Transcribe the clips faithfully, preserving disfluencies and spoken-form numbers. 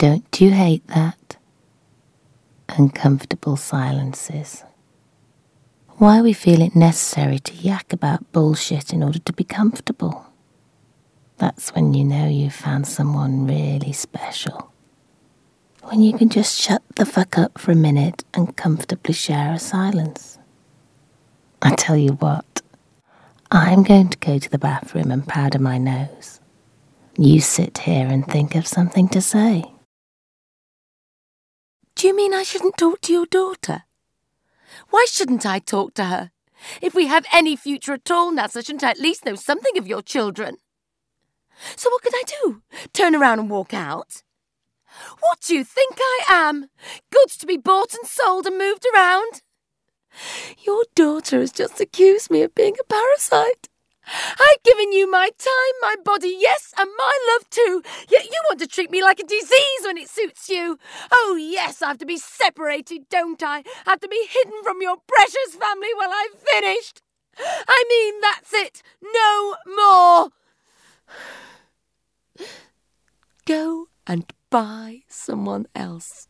Don't you hate that? Uncomfortable silences. Why we feel it necessary to yak about bullshit in order to be comfortable. That's when you know you've found someone really special. When you can just shut the fuck up for a minute and comfortably share a silence. I tell you what, I'm going to go to the bathroom and powder my nose. You sit here and think of something to say. Do you mean I shouldn't talk to your daughter? Why shouldn't I talk to her? If we have any future at all, Nasa, shouldn't I at least know something of your children? So what could I do? Turn around and walk out? What do you think I am? Goods to be bought and sold and moved around? Your daughter has just accused me of being a parasite. I've given you my time, my body, yes, and my love too. Yet you want to treat me like a disease when it suits you. Oh, yes, I have to be separated, don't I? I have to be hidden from your precious family while I've finished. I mean, that's it. No more. Go and buy someone else.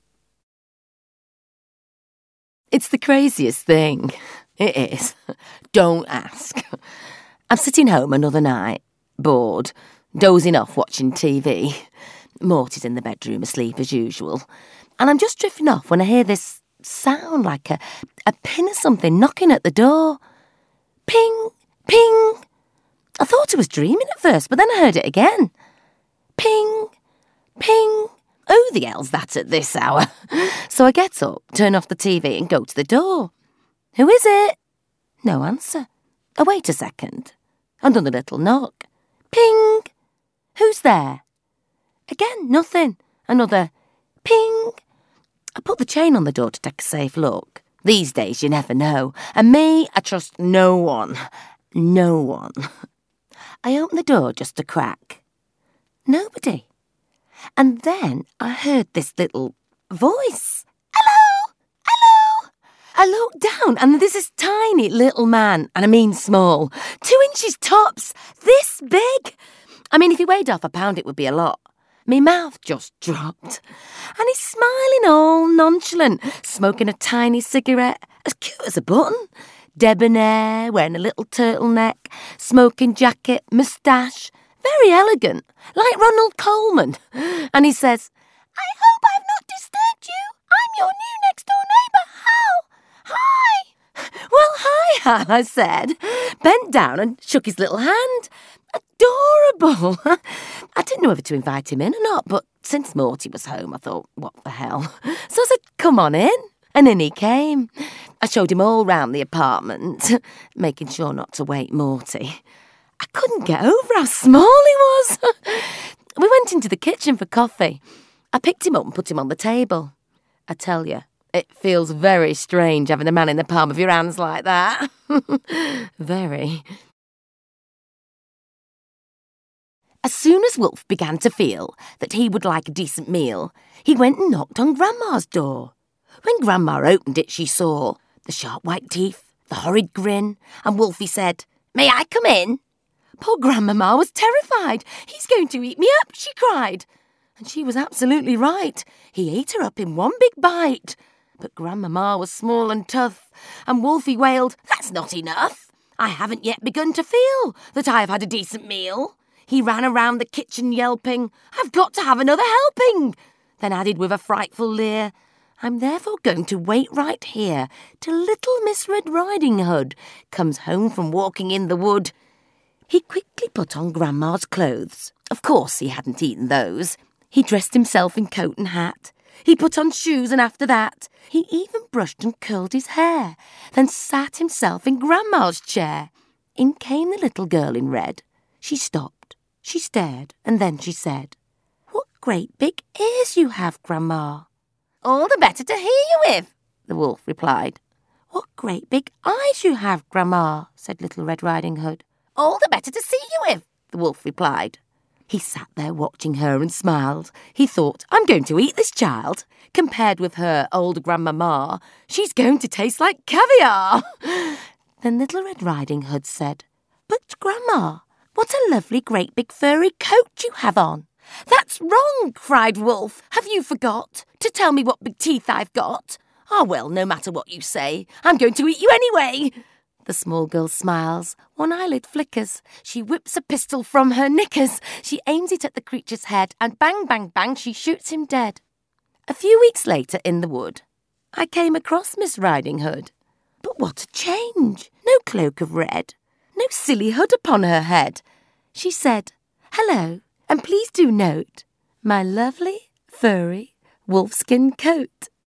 It's the craziest thing. It is. Don't ask. I'm sitting home another night, bored, dozing off watching T V. Morty's in the bedroom asleep as usual. And I'm just drifting off when I hear this sound like a, a pin or something knocking at the door. Ping, ping. I thought I was dreaming at first, but then I heard it again. Ping, ping. Who the hell's that at this hour? So I get up, turn off the T V and go to the door. Who is it? No answer. Oh, wait a second. Another little knock. Ping! Who's there? Again, nothing. Another ping. I put the chain on the door to take a safe look. These days you never know. And me, I trust no one. No one. I opened the door just a crack. Nobody. And then I heard this little voice. Hello! Hello! I looked down and there's this tiny little man, and I mean small, two inches tops, this big. I mean, if he weighed half a pound, it would be a lot. Me mouth just dropped. And he's smiling all nonchalant, smoking a tiny cigarette, as cute as a button. Debonair, wearing a little turtleneck, smoking jacket, moustache, very elegant, like Ronald Coleman. And he says, I hope I've not disturbed you. I'm your new next-door neighbour, Hal. Hi! Well, hi, I said, bent down and shook his little hand. Adorable. I didn't know whether to invite him in or not, but since Morty was home, I thought, what the hell? So I said, come on in. And in he came. I showed him all round the apartment, making sure not to wake Morty. I couldn't get over how small he was. We went into the kitchen for coffee. I picked him up and put him on the table. I tell you, it feels very strange having a man in the palm of your hands like that. Very. As soon as Wolf began to feel that he would like a decent meal, he went and knocked on Grandma's door. When Grandma opened it, she saw the sharp white teeth, the horrid grin, and Wolfie said, May I come in? Poor Grandmama was terrified. He's going to eat me up, she cried. And she was absolutely right. He ate her up in one big bite. But Grandmama was small and tough, and Wolfie wailed, That's not enough. I haven't yet begun to feel that I have had a decent meal. He ran around the kitchen yelping, I've got to have another helping. Then added with a frightful leer, I'm therefore going to wait right here till little Miss Red Riding Hood comes home from walking in the wood. He quickly put on Grandma's clothes. Of course he hadn't eaten those. He dressed himself in coat and hat. He put on shoes, and after that, he even brushed and curled his hair, then sat himself in Grandma's chair. In came the little girl in red. She stopped, she stared, and then she said, What great big ears you have, Grandma. All the better to hear you with, the wolf replied. What great big eyes you have, Grandma, said Little Red Riding Hood. All the better to see you with, the wolf replied. He sat there watching her and smiled. He thought, I'm going to eat this child. Compared with her old grandmama, she's going to taste like caviar. Then Little Red Riding Hood said, But, Grandma, what a lovely great big furry coat you have on. "That's wrong," cried Wolf. "Have you forgot to tell me what big teeth I've got? Ah, well, no matter what you say, I'm going to eat you anyway." The small girl smiles. One eyelid flickers. She whips a pistol from her knickers. She aims it at the creature's head, and bang, bang, bang, she shoots him dead. A few weeks later in the wood, I came across Miss Riding Hood. But what a change! No cloak of red, no silly hood upon her head. She said, "Hello, and please do note my lovely, furry, wolfskin coat."